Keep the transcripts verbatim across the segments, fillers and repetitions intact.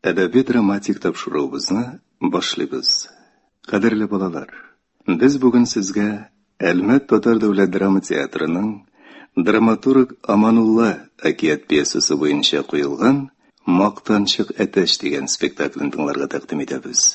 Әдәби драматик тапшыруыбызны башлыйбыз. Кадерле балалар, без бүген сезгә Әлмәт Татар дәүләт драма театрының драматург Аманулла әкият пьесасы буенча куелган Мактанчык әтәч дигән спектакльне тыңларга тәкъдим итәбез.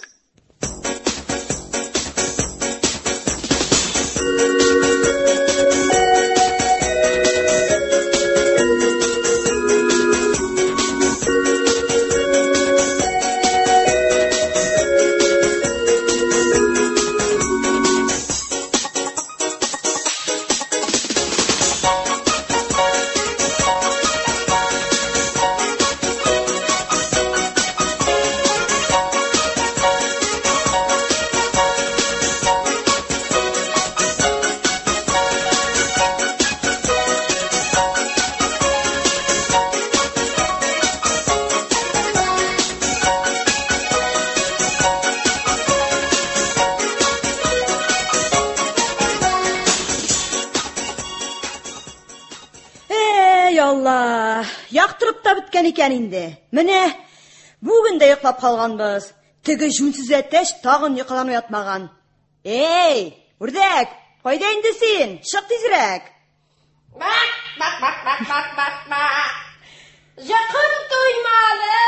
Алла, яктырып та биткән икән инде. Менә бүген дә йоклап калганбыз. Теге жүнсез әтәч тагын йокыдан уятмаган. Эй, үрдәк, кайда инде син? Чык тизрәк. Бак, бак, бак, бак, бак, бак, бак. Якын туймады.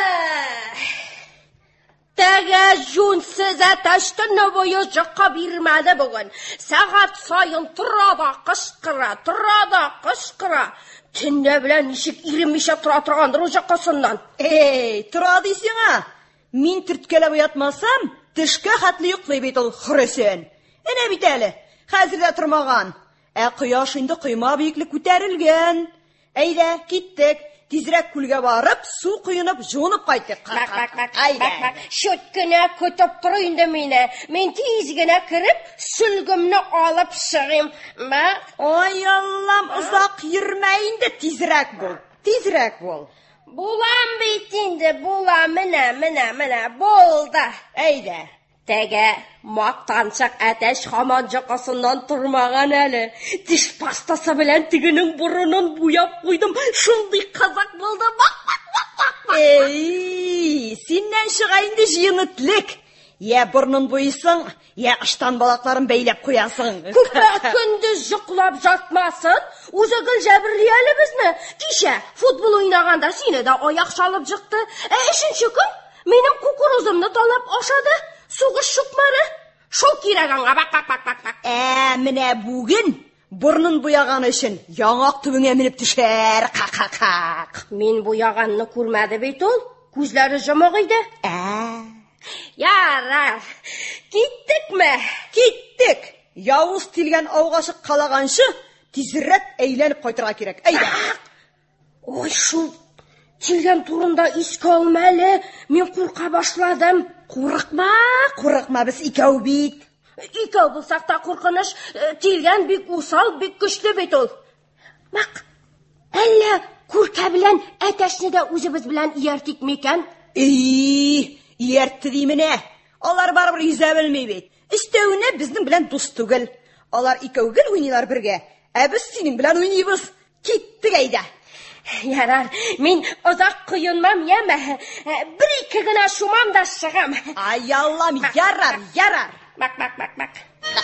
Теге жүнсез әтәч төне буе жакка бирмәде бүген. Сәгать сайын тора да кычкыра, тора да кычкыра. Төнлә белән ничек иремичә тора торгандыр ул җаккасыннан. Эй, тора дисеңә. Мин төрткәләп уятмасам, төшкә хәтле йоклый бит ул Хөрәсән. Әнә бит әле, хәзер дә тормаган. Ә кояш инде койма биеклек күтәрелгән. Әйдә, киттек. Тизрәк күлгә барып, су куенып, җуынып кайтык. Әйдә. Шут кенә көтеп тор инде мине. Мин тиз генә кирип, сүлгемне алып чыгыйм. Ой, Аллам, узак йөрмә инде, тизрәк бул. Тизрәк бул. Булам бит инде, була, менә, менә, менә, булды. Әйдә. Теге Мактанчык әтәч һаман җакасыннан тормаган әле. Тиш пастасы белән тигенең бурынын буяп куйдым. Шундый кызык булды. Бак, бак, бак, бак. Эй, синнән чыга инде җыенытлык. Я бурнын буйсың, я ыштан балакларын бәйләп куясың. Күпә көндез йоклап жатмасын. Үзе гел җәберләле безне. Кичә футбол уйнаганда сине дә аяк шалып җыкты. Ә өченче көн минем кукурузымны талап ашады. Сугыш шукмары. Шул кирәк аңа. Бак, бак, бак, бак. Ә, менә бүген бурнын буяган өчен яңак төбеңә менеп төшәр. Ка-ка-как. Мин буяганны күрмәде бит ул. Күзләре җымык иде. Ә, ярар. Киттекме? Киттек. Явыз тилгән ауга чыккалаганчы, тизрәк әйләнеп кайтырга кирәк. Әйдә. Ой, шул тилгән турында искә алмәле. Мин курка башладым. Курыкма, курыкма, без икәү бит. Икәү булсак та куркыныч, тилгән бик усал, бик көчле бит ул. Бак, әллә күркә белән әтәчне дә үзебез белән ияртик микән? Эй, ияртте ди менә. Алар барыбер йөзә белми бит. Истәүне безнең белән дус түгел. Алар икәү гел уйныйлар бергә. Ә без синең белән уйныйбыз. Киттек әйдә. Ярар, мин озак куенмам, яме. Бер-ике генә шумам да чыгам. Ай, Аллам, ярар, ярар. Бак, бак, бак, бак.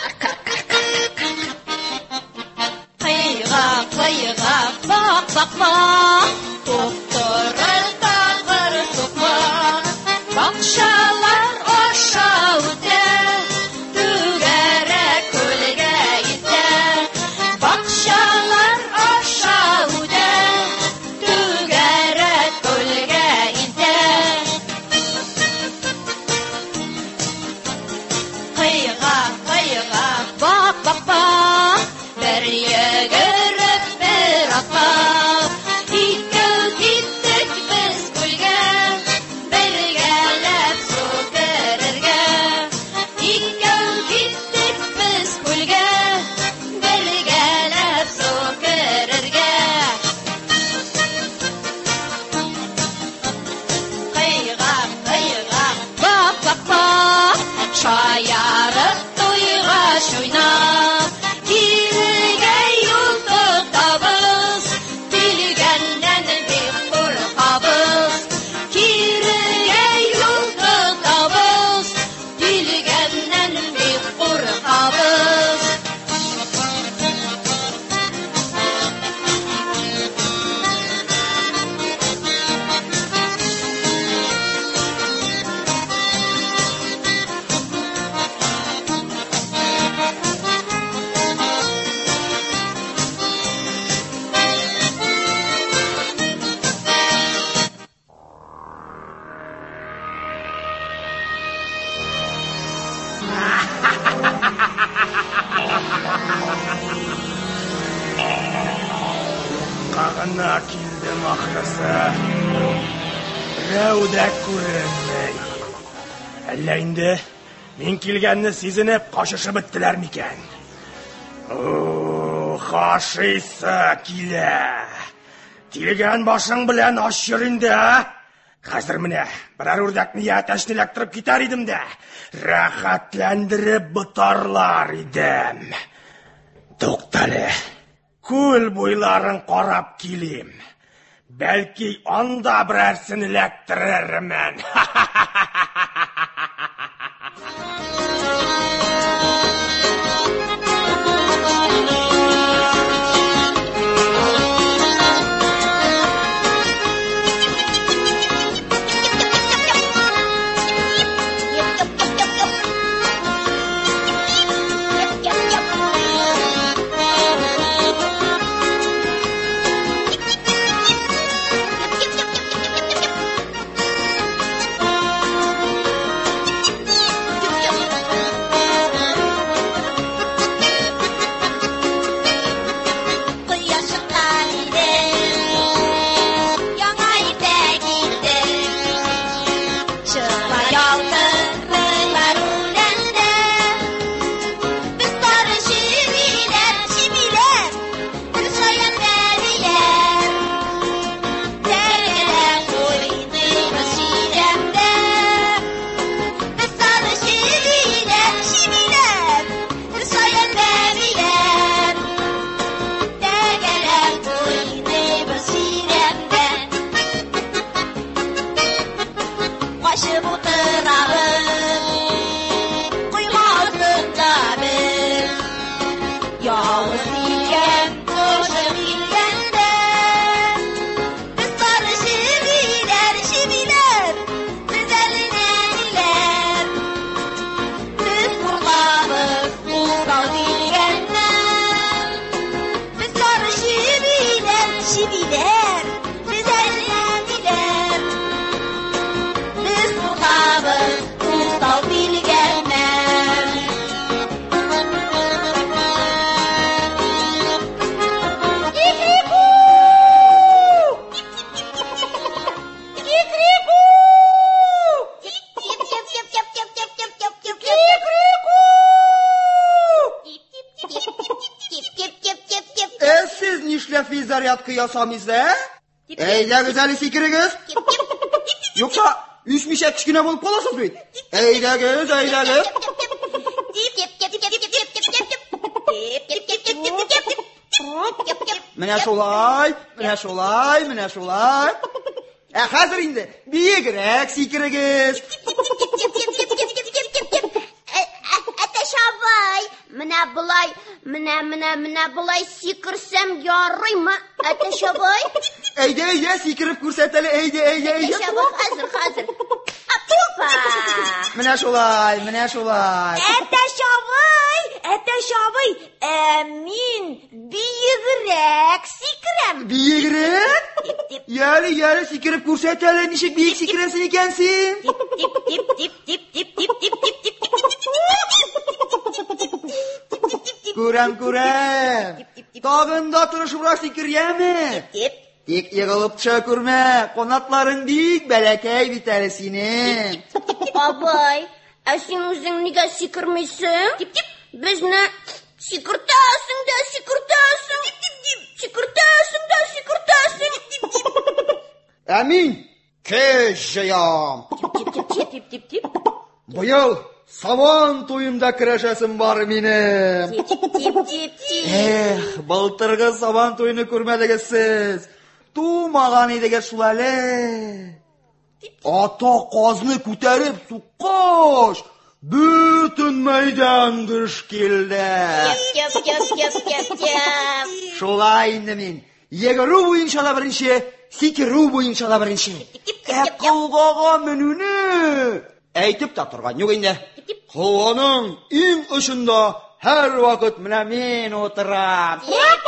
Кыйга, кыйга, бак, бак, бак. Тоқтырыр тағыр тоқмақ. Бақшалар аша үтә, түгәрәк көлгә итә. Бақшалар аша үтә, түгәрәк көлгә итә. Кыйга, кыйга, бак, бак, бак. Бер йөгереп бер атка. Икәү киттек без гына килдем ахрысы. Берәү дә күренмәй. Әллә инде мин килгәнне сизенеп кашышып беттеләр микән? О, хашыйсы килә. Тилгән башың белән аш йөр инде, а? Хәзер менә берәр үрдәкне ятәшне эләктереп китәр идем дә, рәхәтләндереп бутарлар идем. Туктале, күл буйларын карап килим. Бәлки анда берәрсен эләктерермен. Зарядка ясамыз, ә? Әйдәгез әле сикерегез. Юкса, үч мишәк кичкенә булып каласыз бит. Әйдәгез, әйдәгез. Менә шулай, менә шулай, менә шулай. Ә хәзер инде биегрәк сикерегез. Менә булай, менә, менә, менә булай сикерсәм ярыймы, Әтәш абай? Әйдә, әйдә, сикереп күрсәт әле, әйдә, әйдә, әйдә. Әтәш абай, хәзер, хәзер. Апа! Менә шулай, менә шулай. Әтәш абай, Әтәш абай, ә мин биегрәк сикерәм. Биегрәк? Яле, яле, сикереп күрсәт әле, ничек биек сикерәсен икәнсин? Тип, тип, тип, тип, тип, тип, тип, тип, тип, тип. Күрәм, күрәм. Тагын да тырышыбрак сикерәме? Тип. Тик егылып төшә күрмә, канатларың бик бәләкәй бит әле синең. Абай, ә син үзең нигә сикермисең? Тип-тип. Безне сикертәсең дә сикертәсең. Тип-тип. Сикертәсең дә сикертәсең. Тип-тип. Ә мин көч җыям. Тип-тип-тип. Быел сабан туйында көрәшәсем бар минем. Тип-тип-тип. Эх, былтыргы сабан туйны күрмәдегез сез. Тумаган идегез шул әле. Ата казны күтәреп суккаш, бүтән мәйдан гыш килде. Шулай инде мин. Егеру буенча да беренче, сикеру буенча да беренче. Ә кылгага менүне әйтеп та торган юк инде. Кылганың иң очында һәр вакыт менә мин утырам.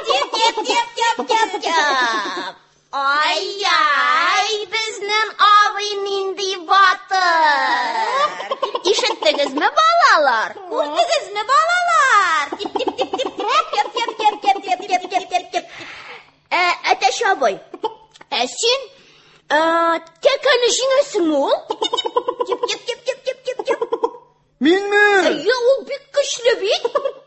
Ай-яй, безнең абый нинди батыр. Ишеттегезме, балалар? Күрдегезме, балалар? Әтәш абай. Ә сен, тәкәні жеңесің ул? Кеп, кеп, кеп, кеп, кеп, кеп, кеп. Минме? Әйе, ул бик көчле бит.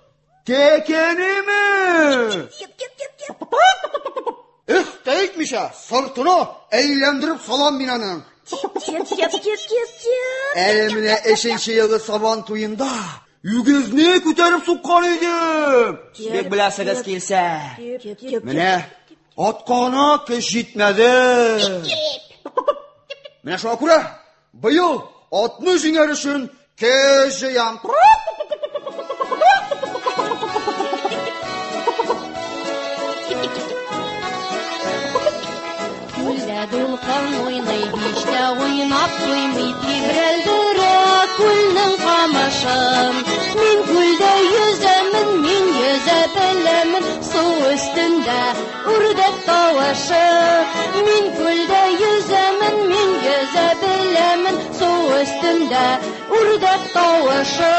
Текенеме? Кеп, кеп, кеп, кеп. Их, тәйтмешә, сыртына әйләндіріп салам мин аның. Кеп, кеп, кеп, кеп, кеп. Әле менә өченче елгы сабан туенда үгезне күтәреп суккан идем. Бик беләсегез килсә. Менә аткана көч җитмәде. Менә шуңа күрә быел атны җиңәр өчен көч җыям. Күлдә дулкын уйный, биштә уйнап туймый, тибрәлдерә күлнең камышын. Мин күлдә йөзәмен, мин йөзә беләмен, су өстендә үрдәк тавышы. Мин күлдә йөзәмен, мин йөзә беләмен, су өстендә үрдәк тавышы.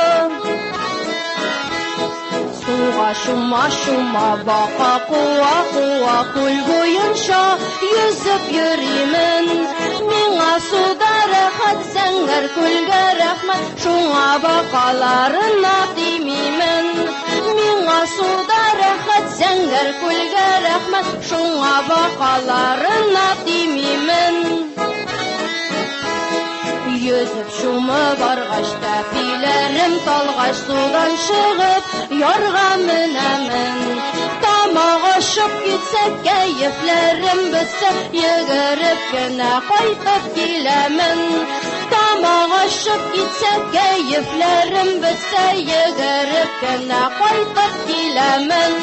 Суга шума-шума, бака куа-куа, күл буенча йөзеп йөримен. Миңа суда рәхәт, зәңгәр күлгә рәхмәт, шуңа бакаларына тимимен. Миңа суда рәхәт, зәңгәр күлгә рәхмәт, шуңа бакаларына тимимен. Yüzüp şumu bargaç, təpilərim talgaç, sudan шығып, yarğa minəmin. Tamağa şıp gitsək, keyiflərim bitsə, yıgırıp gənə qaytıb kiləmin. Tamağa şıp gitsək, keyiflərim bitsə, yıgırıp gənə qaytıb kiləmin.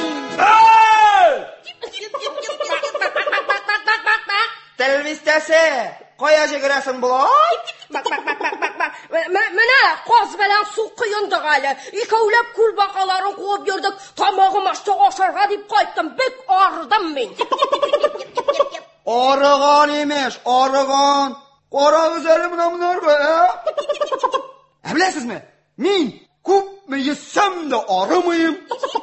Телвистәсе, кая җигерәсең булай? Bak bak bak bak bak bak. Менә каз белән су кыйындык әле. Икәүләп күл бакаларын куып йөрдек. Тамагым ачты, ашарга дип кайттым. Бик арыдым мин. Арыган имеш, арыган. Карагыз әле менә монарга, ә? Ә беләсезме? Мин күпме йөзсәм дә арымыйм.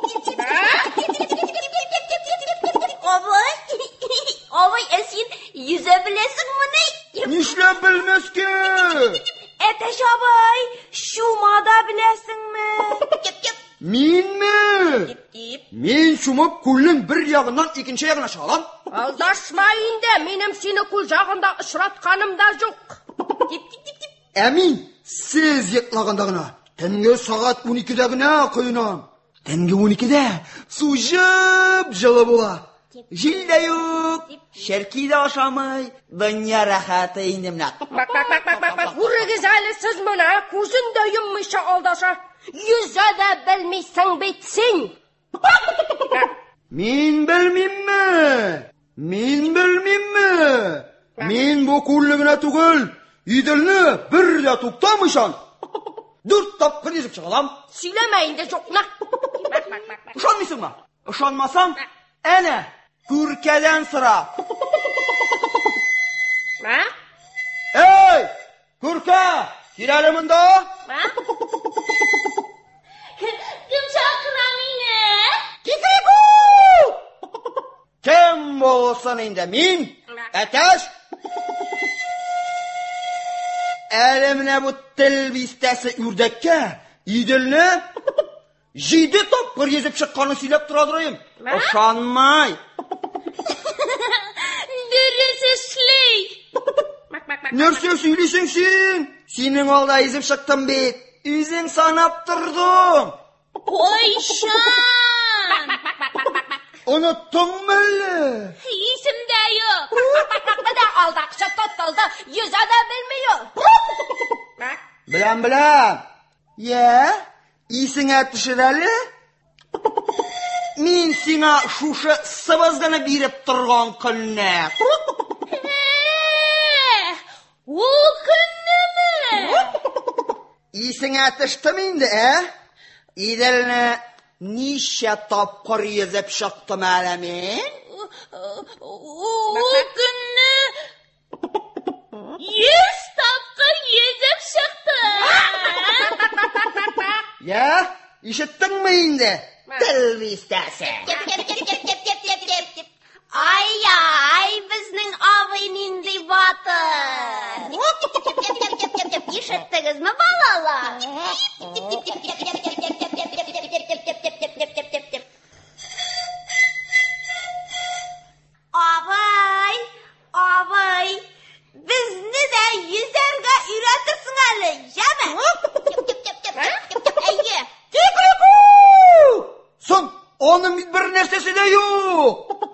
Абай, абай, ә син йөзә беләсеңме ни? Нишләп белмәскә? Әтәш абай, шумада беләсеңме? Кеп, кеп. Минме? Кеп. Мин шумып күлнең бер ягыннан икенче ягына чыгам. Алдашма инде, минем сине күл жагында очратканым да юк. Кеп, кеп, кеп, кеп. Ә мин сез йоклаганда гына, төнге сагат уникедә генә коенам. Төнге уникедә су җып-җылы була. Җил дә юк, шәрки дә ашамый, дөнья рәхәте инде менә. Бак бак бак бак бак. Күрегез әле сез моны, күзен дә йоммыйча алдаша. Йөзә дә белмисең бит син. Мин белмимме? Мин белмимме? Мин бу күллегенә түгел, иделне бер дә туктамыйчан. Дүрт тапкыр йөзеп чыгам. Сөйләмә инде юкны. Бак бак бак. Ышанмыйсыңмы? Ышанмасаң, әнә күркәдән сора. Ма? Эй, күркә, кил әле монда. Ма? Кем чакыра мине? Кикрику! Кем булсын инде мин? Әтәш? Әле менә бу тел бистәсе үрдәккә иделне җиде тапкыр йөзеп чыкканын сөйләп тора дурыйм. Ышанмай. Дөрес эшли. Нәрсә сөйлисең син? Синең алда йөзеп чыктым бит. Үзең санап тордың. Кайчан? Оныттыңмы әллә? Исемдә юк. Менә алдакча тотылды, йөзә дә белмиyor. Беләм, беләм. Я, исеңә төшер әле? Мин сиңа шушы сыбызгыны биреп торган көнне. Ул көннеме? Исеңә төштем инде, ә? Иделне ничә тапкыр йөзеп чыктым әле мин? Ул көнне йөз тапкыр йөзеп чыкты. Я, ишеттеңме инде? Тел бистәсе. Кеп, кеп, кеп, кеп, кеп, кеп, кеп, кеп. Ай-яй, безнең абый нинди батыр. Ишеттегезме, балалар? Абый, абый, безне дә йөзәргә өйрәтерсең әле, яме? Әйе. Кикрику! Соң, оның бит бер нәрсәсе дә юк.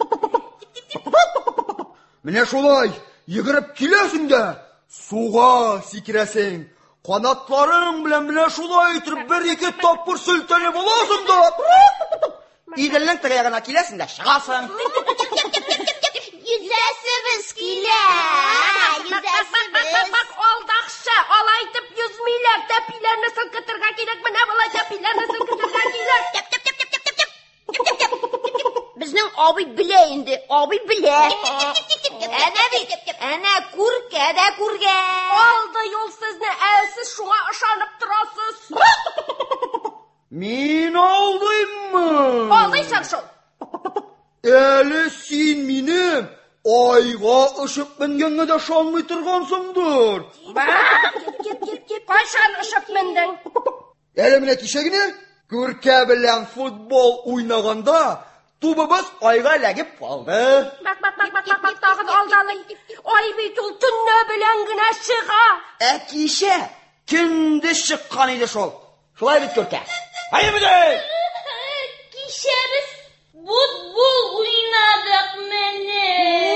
Менә шулай, йөгереп киләсең дә, суга сикерәсең. Канатларың белән менә шулай итеп бер-ике тапкыр селтәнеп аласың да. Иделнең теге ягына киләсең дә чыгасың. Yüzəsimiz килә. Yüзəsimiz. Бак, алдакчы, алай итеп yüzмиләр, тәпиләрне сылкытырга кирәк, менә булай тәпиләрне сылкытырга кирәк. Безнең абый белә инде, абый белә. Әнә бит, әнә күркә дә күргән. Алды юл сезне, ә сез шуңа ышанып торасыз. Мин алдыйммы? Алдыйсың шул. Әле син минем айга ышып менгәнгә дә шанмый торгансыңдыр. Кайчан ышып мендең? Әле менә кичә генә күркә белән футбол уйнаганда тубыбыз айга ләгеп калды. Бак, бак, бак, бак, бак, тагын алдалый. Ай бит ул төнне белән генә чыга. Ә кичә көндез чыккан иде шул. Шулай бит күркә. Ай менә! Кичә без футбол уйнадык менә.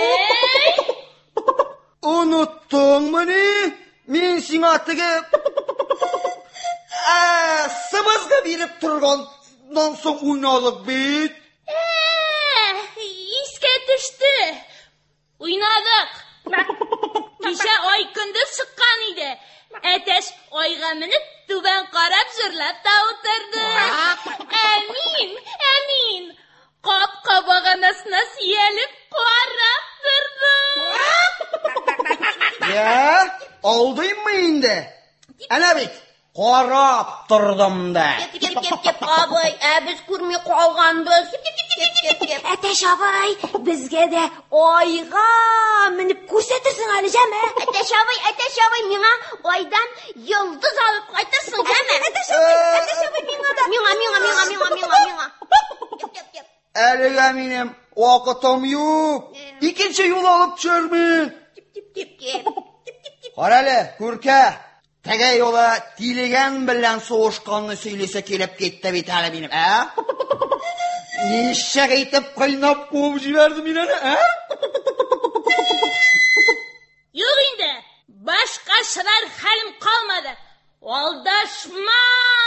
Уныттыңмы ни? Мин сиңа теге ә сыбызга биреп торганнан соң уйнадык бит. Искә төште. Уйнадык. Кичә ай көндез чыккан иде. Әтәш айга менеп түбән карап җырлап та утырды. Әмин, әмин. Капка баганасына сөялеп карап торды. Я, алдыйммы инде? Әнә бит, карап тордым да. Кеп, кеп, кеп, абый, ә без күрми калганбыз. Әтәш абый, безгә дә айга менеп күрсәтерсең әле, җәме? Әтәш абый, әтәш абый, миңа айдан йолдыз алып кайтырсың, җәме? Әтәш абый, әтәш абый, миңа да. Миңа, миңа, миңа, миңа, миңа, миңа. Кеп, кеп, кеп. Әлегә минем вакытым юк. Икенче юл алып төшәрмен. Кеп, кеп, кеп, кеп. Кара әле, күркә. Теге юлы тилегән белән сугышканны сөйлесе килеп китте бит әле минем, ә? Ничек итеп кыйнап куып җибәрде мин әле, ә? Юк инде, башка шырар хәлем калмады. Алдашма!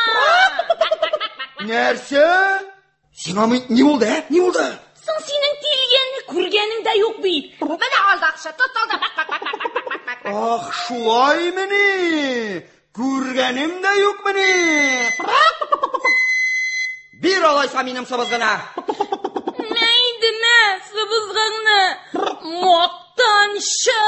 Нәрсә? Сиңа ни булды, ә? Ни булды? Соң синең тилгәнне күргәнең дә юк бит. Менә алдакчы, тотылды. Бак, бак, бак, бак, бак, бак, бак. Ах, шулаймы ни? Күргәнем дә юкмы ни? Бир алайса минем сыбызгына. Нәйді мә, сыбызғыңны, моқтаншы.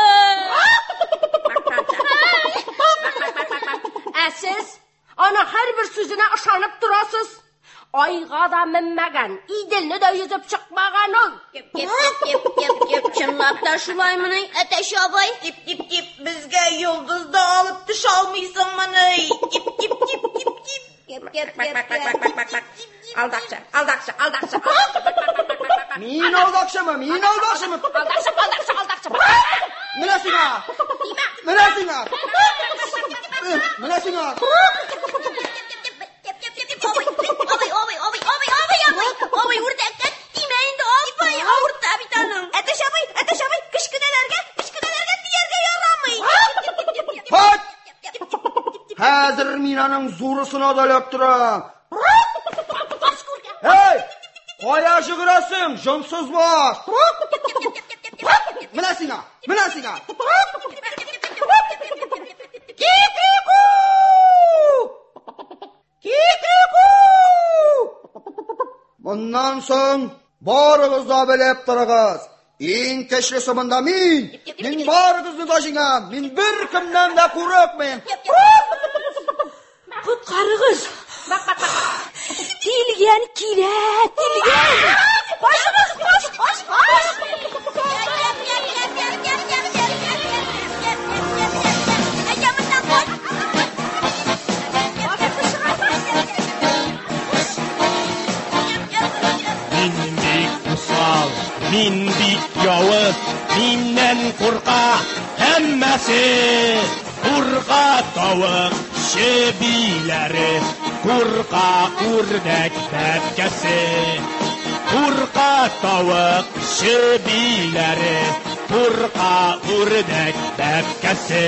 Ә сез ана һәрбер сүзенә ышанып торасыз. Айга да менмәгән, иделне дә йөзеп чыкмаган ул. Кеп, кеп, кеп, кеп, кеп, чынлап та шулаймыны, әтәш абай. Кеп, кеп, кеп, безгә йолдыз да алып төшә алмыйсыңмыны. Кеп, кеп, кеп, кеп, кеп. Кеп, кеп, кеп, кеп. Алдакчы, алдакчы, алдакчы. Мин алдакчымы? Мин алдакчымы? Алдакчы, алдакчы, алдакчы. Менә сиңа. Менә сиңа. Менә сиңа. Абай, абай, абай, абай, абай, абай. Абай, үрдәккә тимә инде, абай, авырта бит аның. Әтәш абай, әтәш абай, кечкенәләргә, кечкенәләргә тияргә ярамый. Хат! Хәзер мин аның зурысына да ләп торам. Эй! Кая җигерәсең, җансыз баш? Менә сиңа, менә сиңа. Кикрику! Кикрику! Моннан соң барыгыз да белеп торыгыз. Иң көчлесе монда мин. Мин барыгызны да җиңәм. Мин бер кемнән дә курыкмыйм. Коткарыгыз. Тилгән килә, тилгән. Башыгыз, баш, баш, баш. Миннен қорқа әммәсе, Құрға тауық шебилері, Құрға үрдәк бәткәсе. Құрға тауық шебилері, Құрға үрдәк бәткәсе.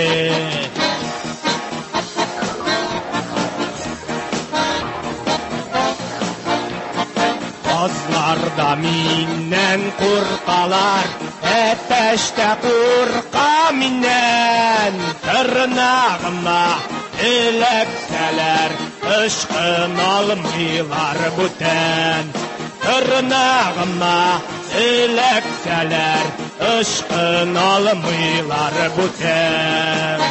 Қазларда миннен қорқалар, әтәшті қорқа миннен. Тырнағыма ілексәләр, ұшқын алмайлар бүтән. Тырнағыма ілексәләр, ұшқын алмайлар бүтән.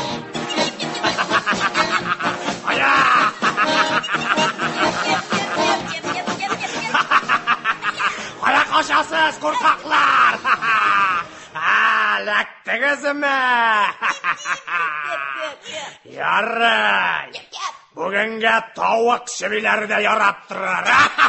Қошасыз, қорқақлар! Ләктіңізімі? Ярай! Бүгінге тауық шебилері де ярап тұрар.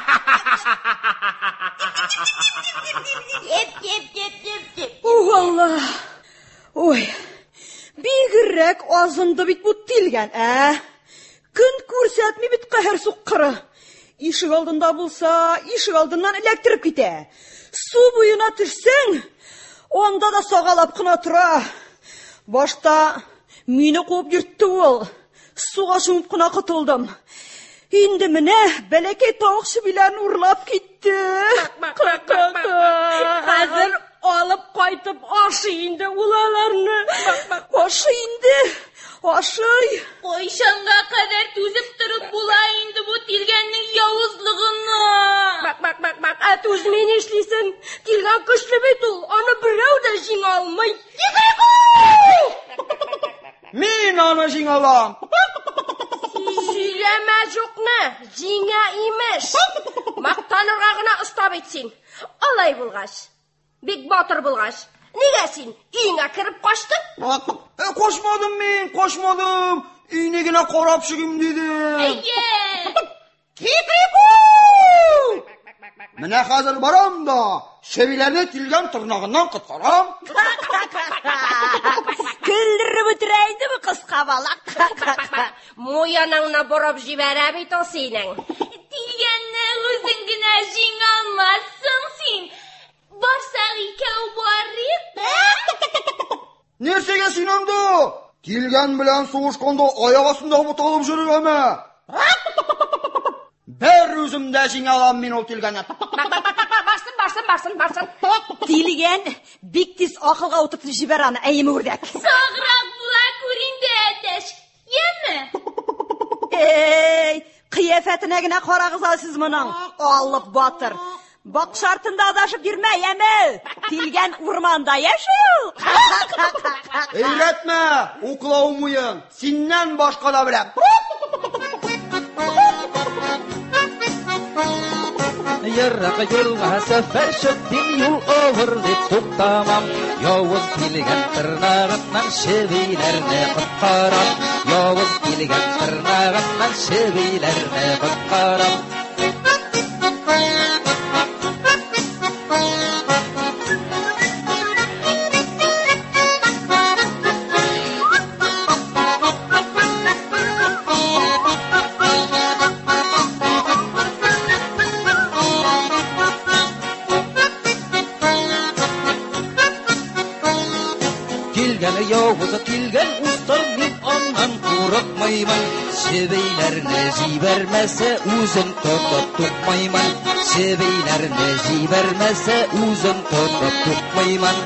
Ух, Алла! Ой, бигіррәк азынды бит бұт тилген, ә? Күн көрсәтмей бит қәһәр суққыры. Ишік алдында болса, ишік алдынан электіріп кете. Су буйына түшсең, онда да сағалап қына тұра. Башта мені қуып жүртті ол. Суға шумып қына құтылдым. Енді міне бәлекей тауық шебилерін ұрлап кетті. Қазір алып қайтып ашиынды улаларны. Ашиынды, ашый. Қойшанға қадар түзіп тұрып бұла енді бұ Тилгеннің яуызлығына. Бак, бак, бак, бак, ә түзмен ешлейсің. Тилген күшлі бет ол, аны біреу де жиң алмай. Мен аны жиң алам. Сөйлеме жоқны, жиңа имеш. Мақтанырға ғына ұстап етсен. Алай болғаш, бек батыр болғаш. Неге сен үйіңе кіріп қаштың? Қошмадым мен, қошмадым. Үйіне гіне қарап шығым дедім. Әйе! Кикрику! Міне қазір барам да, шебилеріне Тилген тырнағынан құтқарам. Күлдіріп өтірәйді бұ қысқа балақ. Моянаңна бұрып жібәрә бет о сенің. Тилгенні өзің гіне жиң алмассың сен. Барсақ икәу барып. Нерсеге синамды? Тилген білән соғышқанда аяқ астында бұталып жүрігеме. Бір өзімді жиң алам мен ол Тилгенне. Барсын, барсын, барсын, барсын. Тилген бектес ақылға отырып жібераны әйемі өрдәк. Сағырақ бұла көрінді әтәш. Емі? Ей, қияфәтіне гіне қарағыз алсыз мұның. Алып батыр. Бақ шартында адашып жүрме, емі. Тилген урманда яшыл. Eyletme, okulavum uyun. Sindən başqa da biləm. Yarraqa yolға səfər şöktüm, yol over деп тоқтамам. Yavuz Tилген tırnağından şebilərini qutqaram. Yavuz Tилген tırnağından şebilərini qutqaram. Yavuz'a Tилген ustam мен ondan қорықмаймын. Шебейлеріне жібермесе өзін тұтып тұқмаймын. Шебейлеріне жібермесе өзін тұтып тұқмаймын.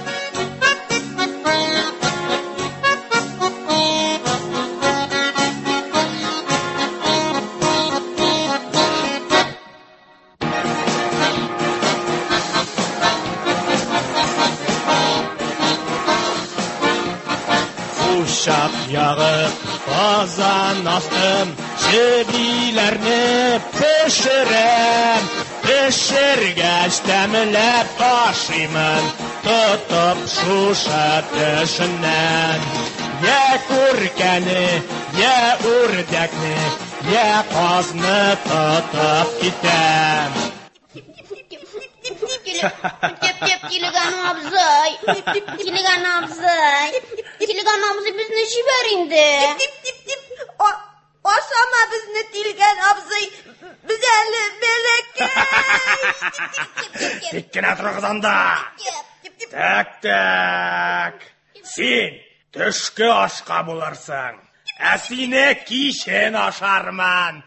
Uşaq yağıb qazan astım, şebilərini pişirəm. Pişirgəç dəmləb aşımın, tutub şuşa döşündən. Ya kurkəni, ya urdəkni, ya qazını tutub gitəm. Кеп, кеп, Тилган абзай. Тилган абзай. Тилган абзай безне җибәр инде. Ашама безне, Тилган абзый. Без әле бәләкәй. Тик кенә торыгыз анда. Так, так. Син төшке ашка булырсың. Ә сине кичен ашарман.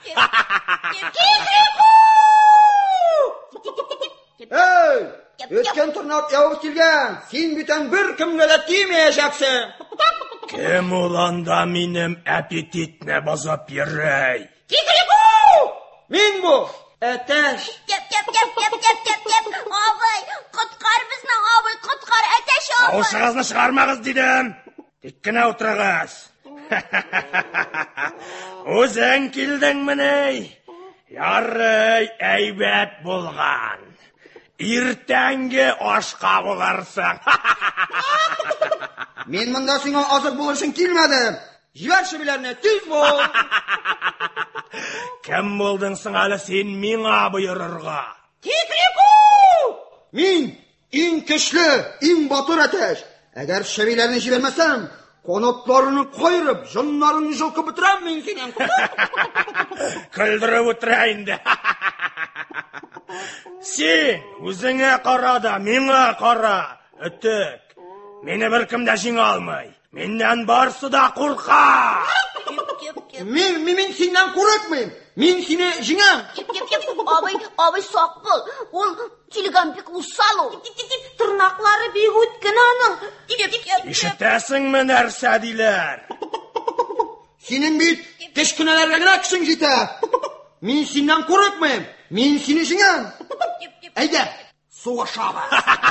Эй, өткен турнап явыз килгән. Син бүтән бер кемгә дә тимәячәксең. Кем ул анда минем аппетитне бозып йөрей? Мин бу. Әтәш. Кеп, кеп, кеп, кеп, кеп, кеп, кеп. Абый, коткар безне, абый, коткар, әтәш абый. Авышыгызны чыгармагыз дидем. Тик кенә утырыгыз. Үзең килдеңмени? Ярый, әйбәт булган. Иртәнге ашка булырсың. Мин монда сиңа азык булырсың килмәдем. Җибәр шибеләрне, тиз бул. Кем булдың соң әле син миңа боерырга? Мин иң көчле, иң батыр әтәш. Әгәр шибеләрне җибәрмәсәм, канатларını кайрып, җоннарын җылкып бетерәм мин синең. Көлдереп утыра инде. Син үзеңә кара да, миңа кара. Өтек. Мине беркем дә җиңә алмый. Миннән барсы да курка. Мин мин синнән курыкмыйм. Мин сине җиңәм. Кеп, кеп, кеп. Абый, абый сак бул. Ул Тилган бик усал ул. Тырнаклары бик үткен аның. Кеп, кеп. Ишетәсеңме нәрсә диләр? Синең бит кечкенәләргә генә көчең җитә. Мин синнән курыкмыйм. Мин сине җиңәм. Әйдә, сугышабыз.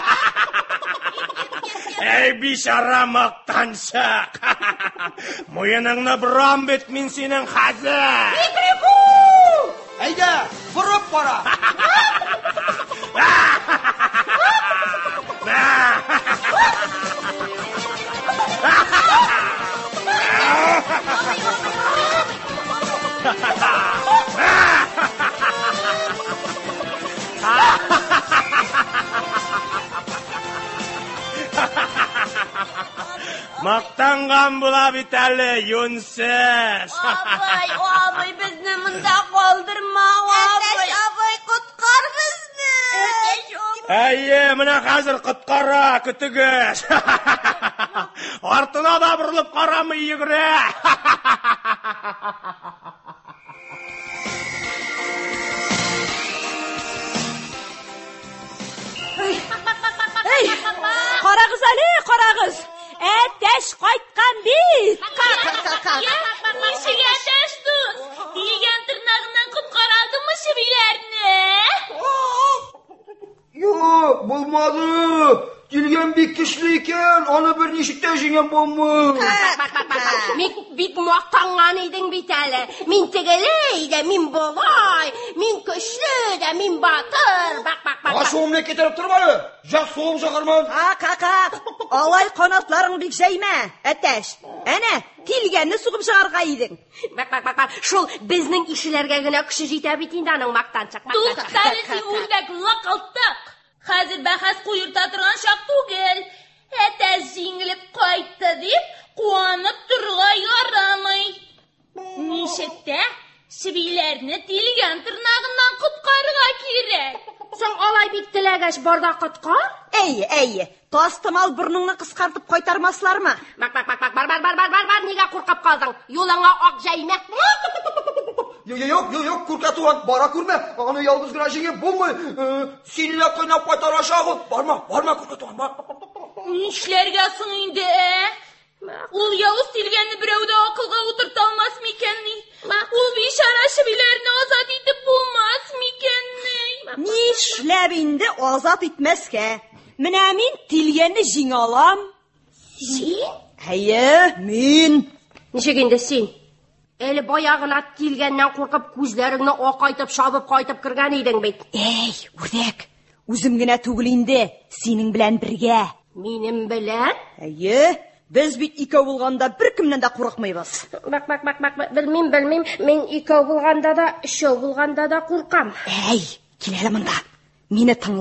Эй, бишара мактанчык. Муеныңны бурам бит мин синең хәзер. Әйдә, вырып кара. Мактанган була бит әле, юнсыз. Абый, абый, безне монда калдырма, абый. Абый, коткар безне. Әйе, менә хәзер коткара, көтегез. Артына да борылып карамый йөгерә. Эй, карагыз әле, карагыз. Әтәш кайткан бит. Ничек әтәш дус? Тилгән тырнагыннан коткарадымы шибиләрне? Юк, булмады. Тилгән бик көчле икән, аны бер ничек тә җиңәм булмый. Мин бик мактанган идең бит әле. Мин тегеле дә, мин болай, мин көчле дә, мин батыр. Бак, бак, бак. Ашуымны китереп тормады. Җак суым чыгарман. Ак, ак, ак. Алай канатларың бик җәймә, әтәш. Әнә, Тилгәнне сугып чыгарга идең. Бак, бак, бак, бак. Шул безнең ишеләргә генә көче җитә бит инде аның мактанчык. Туктале, син үрдәк лакылтык. Хәзер бәхәс куерта торган чак түгел. Әтәш җиңелеп кайтты дип, куанып торырга ярамый. Ничек тә шибиләрне Тилгән тырнагыннан коткарырга кирәк. Соң алай бик теләгәч барда коткар? Әйе, әйе. Тастымал бурныңны кыскартып кайтармаслармы? Бак, бак, бак, бак, бар, бар, бар, бар, бар, бар, нигә куркып калдың? Юлыңа ак җәймә. Юк, юк, юк, юк, куркатуан, бара күрмә. Аны ялгыз гына җиңеп булмый. Синне кыйнап кайтарачак ул. Барма, барма куркатуан, бар. Нишләргә соң инде? Ул явыз Тилгәнне берәү дә акылга утырта алмас микәнни? Ул бишара шибиләрне азат итеп булмас микәнни? Нишләп инде азат итмәскә? Менә мин Тилгәнне җиңә алам. Син? Әйе, мин. Ничек инде син? Әле баягына Тилгәннән куркып күзләреңне акайтып шабып кайтып кергән идең бит. Эй, үрдәк. Үзем генә түгел инде, синең белән бергә. Минем белән? Әйе, без бит икәү булганда беркемнән дә курыкмыйбыз. Бак, бак, бак, бак, белмим, белмим. Мин икәү булганда да, өчәү булганда да куркам. Әй, кил әле монда. Мине тыңла.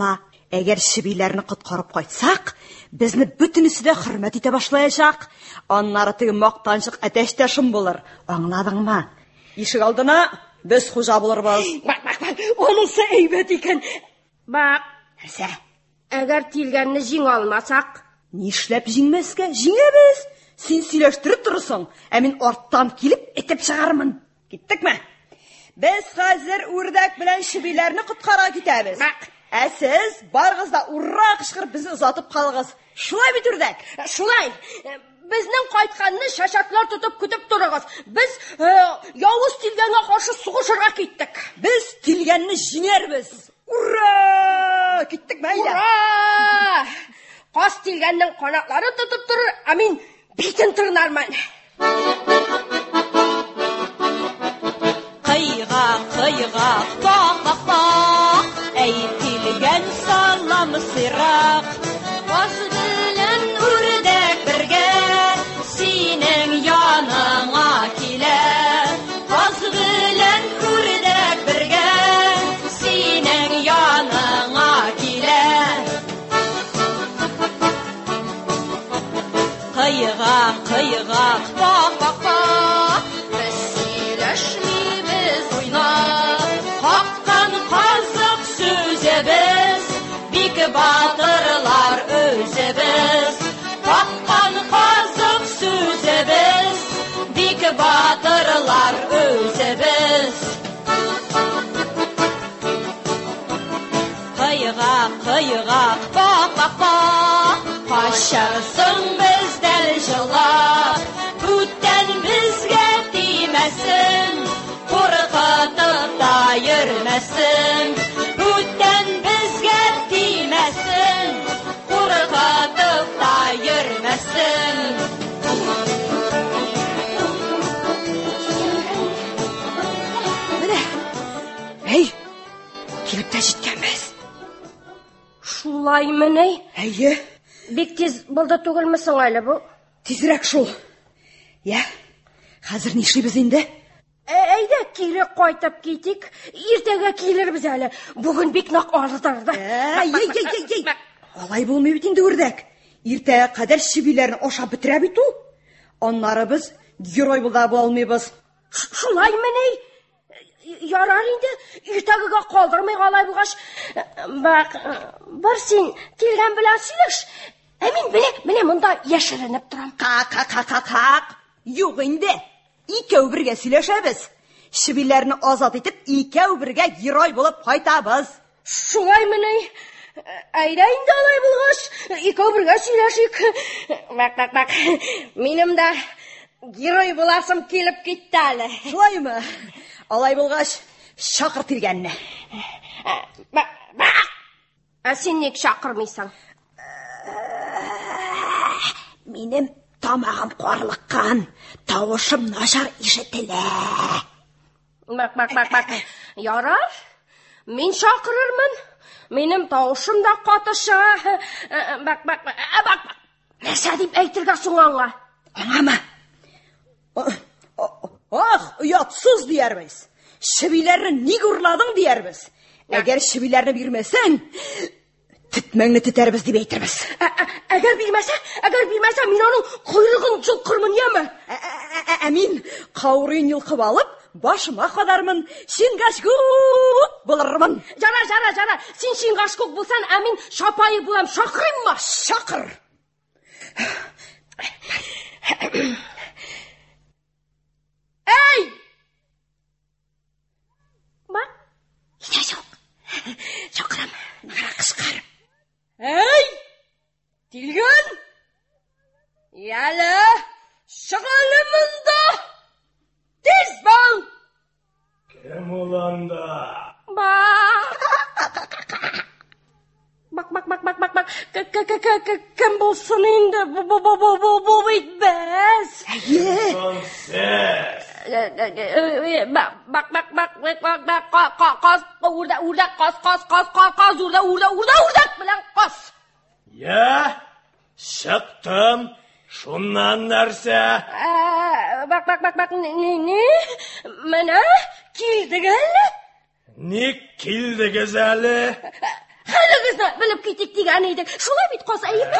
Әгәр шибиләрне коткарып кайтсак, безне бөтенесе дә хөрмәт итә башлаячак. Аннары теге мактанчык әтәч тә шым булыр. Аңладыңмы? Ишек алдына без хуҗа булырбыз. Бак, бак, бак. Онысы әйбәт икән. Бак, нәрсә? Әгәр тилгәнне җиңә алмасак, Нишләп җиңмәскә? Җиңәбез. Син сөйләштереп торырсың, ә мин арттан килеп этеп чыгармын. Киттекме? Без хәзер үрдәк белән шибиләрне коткара китәбез. Ә сез барыгыз да урра кычкырып безне озатып калыгыз. Шулай бит үрдәк? Шулай. Безнең кайтканны шашаклар тотып көтеп торыгыз. Біз явыз тилгәнгә каршы сугышырга киттек. Без тилгәнне җиңәрбез. Ура! Киттек мәйдә. Ура! Кас тилгәннең канатлары тотып торыр, ә мин битен тырнармын. Кыйга, кыйга, бак, бак, бак, әйтилгән салам сыйрак. Каз белән үрдәк бергә синең яныңа килә. Каз белән үрдәк бергә синең яныңа килә. Кыйга, кыйга, бак, бак, бак, без сөйләшмибез уйнап. Каккан казык сүзебез, бик батырлар өзебез. Каккан казык сүзебез, бик батырлар өзебез. Кыйга, кыйга, бак, бак, бак, качарсың бездән җылап. Бүтән безгә тимәсен, куркытып та йөрмәсен. Бүтән безгә тимәсен, куркытып та йөрмәсен. Менә. Әй, килеп тә җиткәнбез. Шулаймыни? Әйе. Бик тиз булды түгелмесең әле бу? Тизрәк шул. Я, хәзер нишлибез инде? Әйдә, кире кайтып китик. Иртәгә килербез әле. Бүген бик нык арытырды. Әй, әй, әй, әй. Алай булмый бит инде үрдәк. Иртәгә кадәр шибиләрне ашап бетерә бит ул. Аннары без герой була алмыйбыз. Шулаймыни? Ярар инде, иртәгәгә калдырмый алай булгач. Бак, бар син килгән белән сөйләш. Ә мин белә, менә монда яшеренеп торам. Ка-ка-ка-ка-ка. Юк инде. Икәү бергә сөйләшәбез. Шибиләрне азат итеп, икәү бергә герой булып кайтабыз. Шулаймыни? Әйдә инде алай булгач, икәү бергә сөйләшик. Бак, бак, бак. Минем дә герой буласым килеп китте әле. Шулаймы? Алай булгач, чакыр тилгәнне. Бак, бак. Ә син ник чакырмыйсың? Минем тамагым карлыккан, тавышым начар ишетелә. Бак, бак, бак, бак. Ярар. Мин чакырырмын. Минем тавышым да катыша. Бак, бак, бак. Бак. Нәрсә дип әйтергә соң аңа? Аңамы? Ах, уятсыз диярбез. Шибиләрне ник урладың диярбез. Әгәр шибиләрне бирмәсәң, тетмәңне тетәрбез дип әйтербез. Әгәр бирмәсә, әгәр бирмәсә, мин аның койрыгын җылкырмын яме? Ә мин каурын йылкып алып, башыма кадармын, шингашкук булырмын. Жара, жара, жара. Син шингашкук булсаң, ә мин шапайы булам. Шакырыйммы? Шакыр. Эй! Бак. Һич юк. Чакырам. Нара кычкыр. Эй! Тилгән! Яле, шыгылы монда. Тиз бол. Кем ул анда? Бак. Бак, бак, бак, бак, бак, бак. Кем булсын инде? Бу, бу, бу, бу, бу, бу бит без. Әйе. Сонсез. Бак, бак, бак, бак, бак, бак, каз, урда, урда, каз, каз, каз, каз, каз, урда, урда, урда, урда белән каз. Я, чыктым. Шуннан нәрсә? Бак, бак, бак, бак, ни, ни? Менә килдек әле. Ник килдегез әле? Хәлегез икебезне белеп китик дигән идек. Шулай бит, Казаем?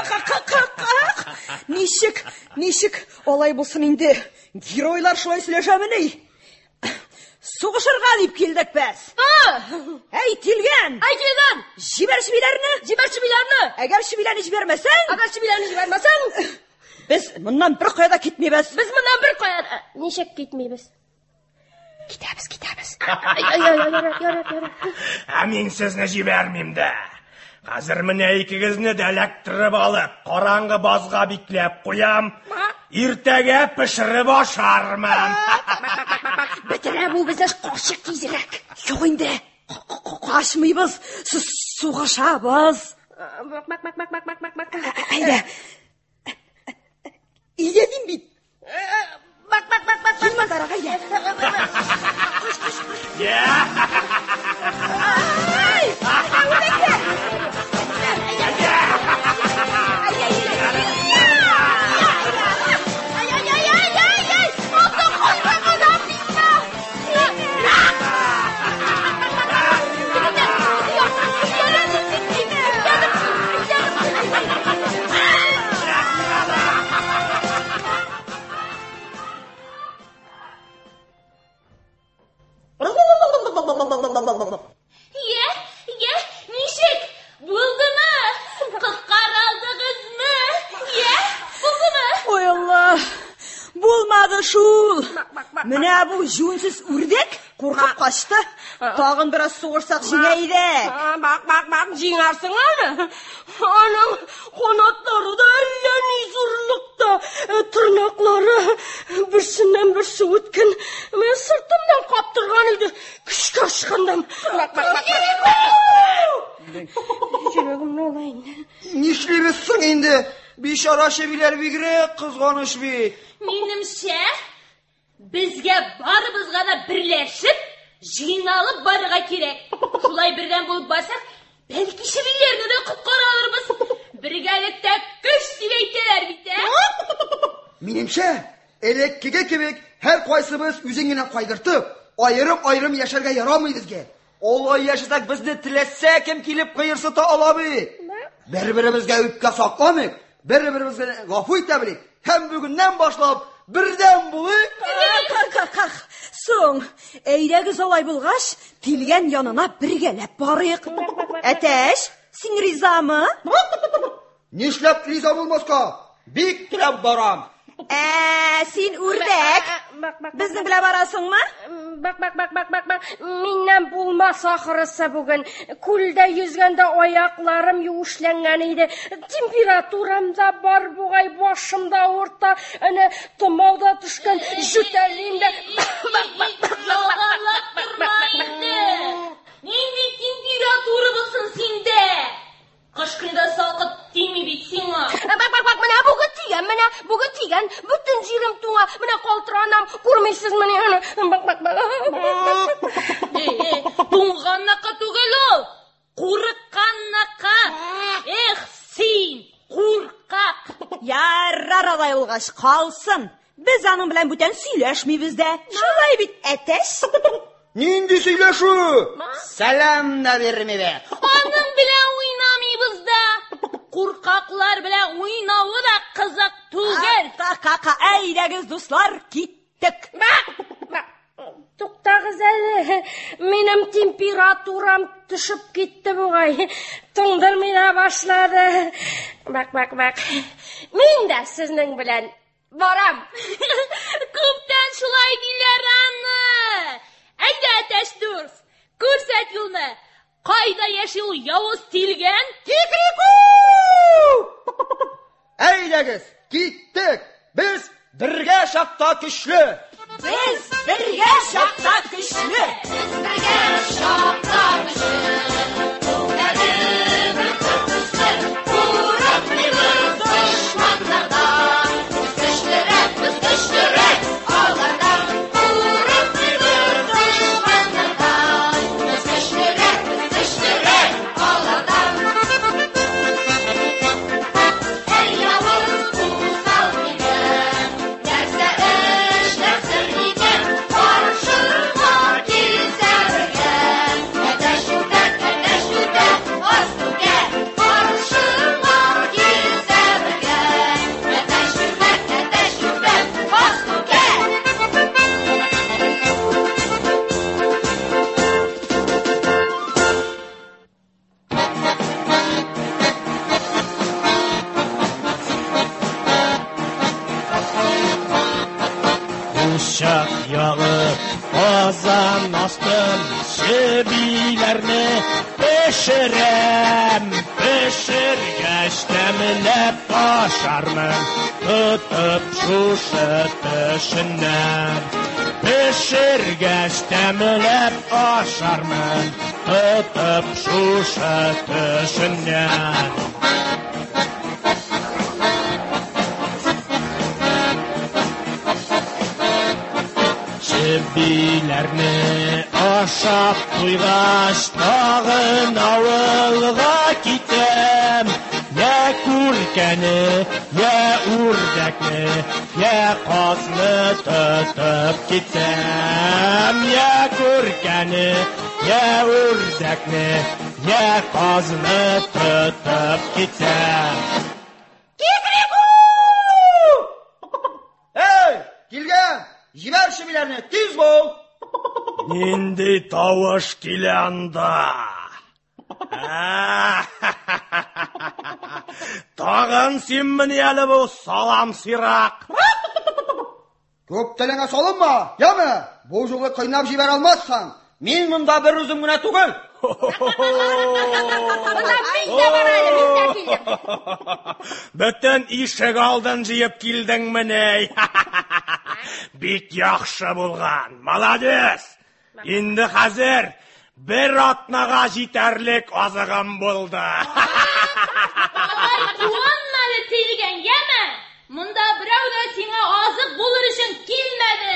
Ничек, ничек алай булсын инде? Геройлар шулай сөйләшәмени? Сугышырга дип килдек без. Әй, Тилгән! Әй, Тилгән! Җибәр чибиләрне! Җибәр чибиләрне! Әгәр чибиләрне җибәрмәсәң, Әгәр чибиләрне җибәрмәсәң, без моннан бер кая да китмибез. Без моннан бер кая ничек китмибез? Китәбез, китәбез. Ай, ай, ай, ярат, ярат, ярат. Ә мин сезне җибәрмим дә. Хәзер менә икегезне дә эләктереп алып, караңгы базга бикләп куям. Иртәгә пешереп ашармын. Бетерә бу безне кашык тизрәк. Юк инде. Кашмыйбыз, сугышабыз. Бак, бак, бак, бак, бак, бак, бак. Әйдә. Илгә дим бит. Бак, бак, бак, бак. Килмә тарага, әйдә. Ye, ye, nişik? Buldumı? Kıkkar aldınız mı? Ye, buldumı? Ой, Allah. Булмады шул. Менә бу җүнсез үрдәк куркып качты. Тагын бераз сугырсак җиңә иде. Бак, бак, бак, җиңәрсең аны. Аның канатлары да әллә ни зурлыкта, тырнаклары берсеннән берсе үткен. Мен сыртымдан каптырган иде. Көчкә ышкындым. Бак, бак, бак. Җирәгем нолай инде. Нишлибез соң инде? Бишара шебиләр бигрәк кызганыч бит. Минемчә, безгә барыбызга да берләшеп, җыйналып барырга кирәк. Шулай бердән булып барсак, бәлки шебилләрне дә коткара алырбыз. Бергәлектә көч силәйтәләр бит, ә? Минемчә, элеккеге кебек һәр кайсыбыз үзен генә кайгыртып, аерым-аерым яшәргә ярамый безгә. Алай яшәсәк, безне теләсә кем килеп кыерсыта ала бит. Бер-беребезгә үпкә сакламыйк, бер-беребезгә гафу итә белик. Һәм бүгеннән башлап бердән булыйк. Ках, соң, әйдәгез алай булгач, Тилгән янына бергәләп барыйк. Әтәш, син ризамы? Нишләп риза булмаска? Бик теләп барам. Ә, син үрдәк. Безнең белән барасыңмы? Бак, бак, бак, бак, бак, бак. Миннән булмас ахырысы бүген. Күлдә йөзгәндә аякларым юешләнгән иде. Температурам да бар бугай, башым да авырта. Әнә томалда төшкән җүтәлимдә. Ягалап торма инде. Нинди температура булсын синдә? Кыш көндә салкып тими бит сиңа. Бак, бак, бак, менә бүген тигән, менә бүген тигән. Бүтән җирем туңа. Менә калтыранам. Күрмисезме ни? Бак, бак, бак. Э, туңганнакы түгел ул. Курыкканнакы. Эх, син, куркак. Ярар алай булгач калсын. Без аның белән бүтән сөйләшмибез дә. Шулай бит, әтәш. Нинди сөйләшү? Сәлам да бирмибе. Аның белән уйнамыйбыз да. Куркаклар белән уйнавы да кызык түгел. Ка-ка, әйдәгез дуслар, киттек. Туктагыз әле. Минем температурам төшеп китте бугай. Туңдырмый да башлады. Бак, бак, бак. Мин дә сезнең белән барам. Күптән шулай диләр аны. Әйдә, әтәш дурс, күрсәт юлны. Кайда яши ул явыз Тилгән? Кикрику! Әйдәгез, киттек. Без бергә шакта көчле. Без бергә шакта көчле. Без бергә шакта көчле. Күңелебез көчле. Курыкмыйбыз дошманнардан. Без көчлерәк, без көчлерәк. Алардан курыкмыйбыз дошманнардан. Без көчлерәк, без көчлерәк. Алардан. Һәр явыз усал икән. Нәрсә эшләсен икән? Каршы дағы қазан астын шебилерні пішірем, пішіргеш тәмілеп ашармын, тұтып шушы тішінен. Пішіргеш тәмілеп ашармын, тұтып шушы тішінен. Шебилерні ашап туйғаш тағын ауылға кетем. Я күркәні, я үрдәкні, я қазны тұтып кетем. Я күркәні, я үрдәкні, я қазны тұтып кетем. Кикрику! Эй, келген! Жібер шебилерні, тез бол! Нендей тауыш келе анда. Тағын сен міне әлі бұл салам сирақ. Көп тіліңе солынма, яме, бұл жолы қойнап жібер алмассаң, мен мұнда бір үзім гүнә түгіл. Бүтін ишік алдын жиып келдің міне. Бек яқшы болған, маладес. Енді қазір бір атнаға жетерлік азығым болды. Қуанмады тезген, еме? Мұнда бірау да сеңа азық болыр үшін келмеді.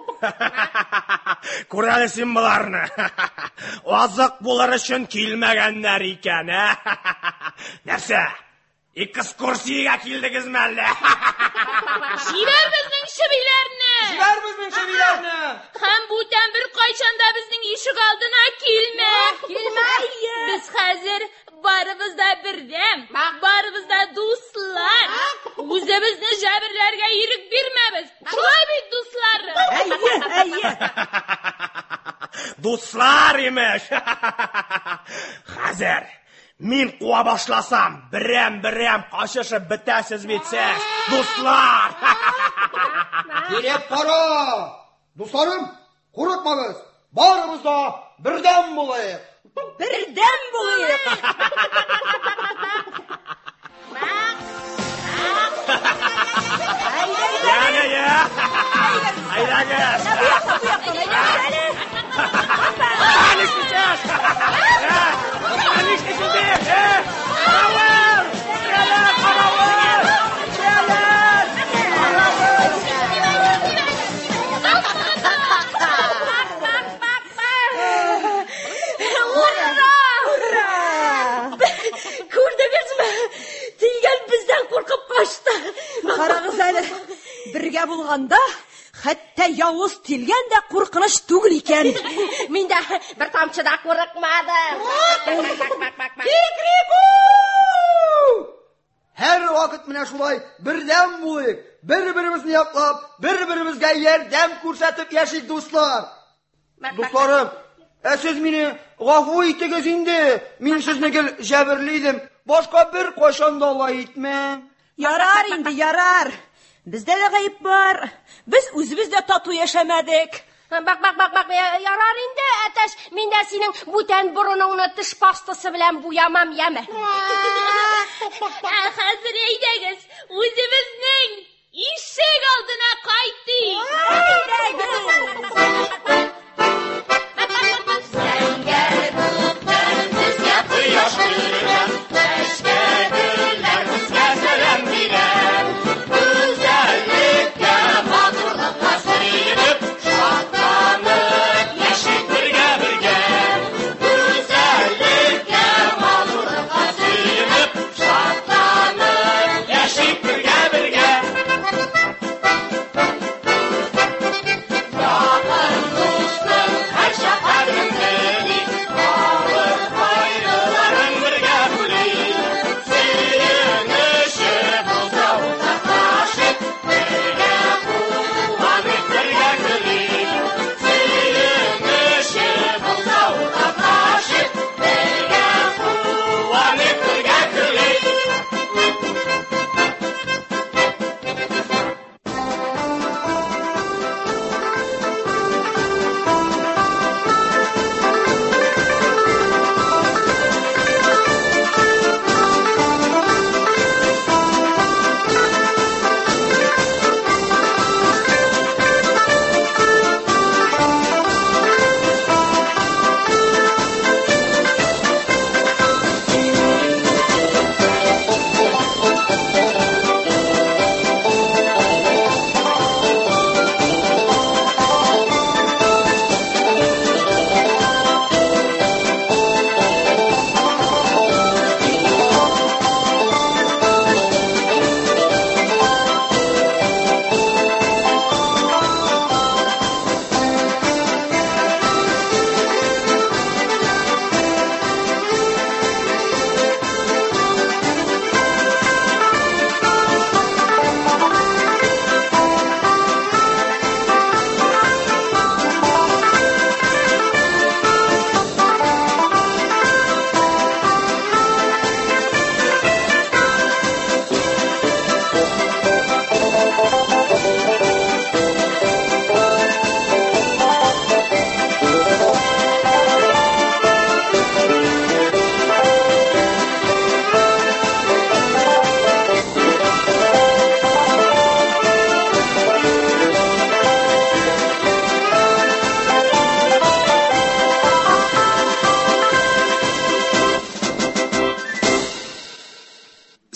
Көрәлі сен бұларны. Азық болыр үшін келмегенлер екен. Нәрсе? Экскурсияға келдіңіз мәлі? Жібер біздің шебилерні. Жібер біздің шебилерні. Һәм бұтан бір қайшанда біздің ишік алдына келме. Келмейі. Біз қазір барыбыз да бірдем, барыбыз да дуслар. Өзімізді жәбірлерге ерік бермебіз. Шулай бит дуслар. Әйе, әйе. Дуслар емеш. Қазір мен қуа башласам, бірем-бірем қашышып бітәсіз бетсіз. Дуслар! Кереп бара! Дусларым, қорықмаңыз. Барымыз да бірден болайық. Бірден болайық. Яне, я! Айдағыз! Әлі сейчас! Әлі сейчас! Қарауыр! Қарауыр! Қарауыр! Көрдіңіз ме? Тиген бізден қорқып қашты. Қарағыз әлі, бірге болғанда, хәтта яуыз телген де қорқыныш түгіл екен. Мен де бір тамшы да қорықмадым. Кикрику! Әр вақыт міне шулай бірден болайық. Бір-бірімізді яқлап, бір-бірімізге ердем көрсетіп яшик дуслар. Дусларым, ә сіз мені ғафу итігіз инде. Мен сізні гел жәбірлейдім. Башқа бір қошанда алай итмем. Ярар инде, ярар. Бізде де ғайып бар. Біз өзімізде тату яшамадық. Бак, бак, бак, бак, ярар инде, әтәш, мен де сенің бүтән бұрыныңны тіш пастасы білән буямам яме. Қазір ейдегіз, өзіміздің ишек алдына қайтты. Сәңгәр бұқтан бізге құяш күрем, әшке гүлләр бізге сәлем берем. Güzellikке, матурлыққа сыйынып, шаттанып, яшик бірге-бірге. Güzellikке, матурлыққа сыйынып, шаттанып, яшик бірге-бірге. Яға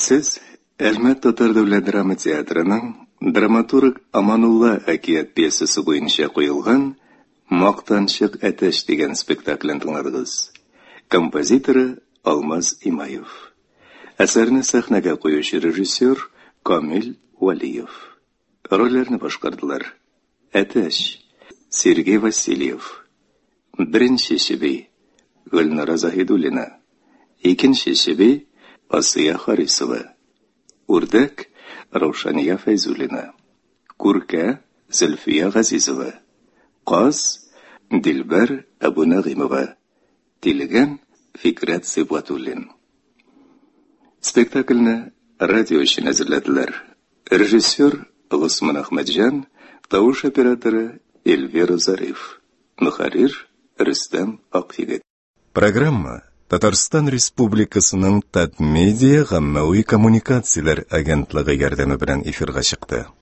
Сез Әлмәт Татар дәүләт драма театрының драматург Аманулла әкият пьесасы буенча куелган Мактанчык әтәч дигән спектаклен тыңладыгыз. Композиторы Алмаз Имаев. Әсәрне сәхнәгә куючы режиссер Камил Валиев. Рольләрне башкардылар. Әтәч Сергей Васильев. Беренче шебей Гөлнара Заһидуллина. Икенче шебей Асия Харисова. Үрдәк Раушания Фәйзуллина. Күркә Зөлфия Газизова. Каз Дилбәр Абунагыймова. Тилгән Фикрат Сибгатуллин. Спектакльне радио өчен әзерләделәр. Режиссер Госман Ахмәтҗан, тавыш операторы Эльвира Зариф. Мөхәррир Рөстәм Акъегет. Программа Татарстан Республикасының Татмедиа гаммәви коммуникацияләр агентлыгы ярдәме белән эфирга чыкты.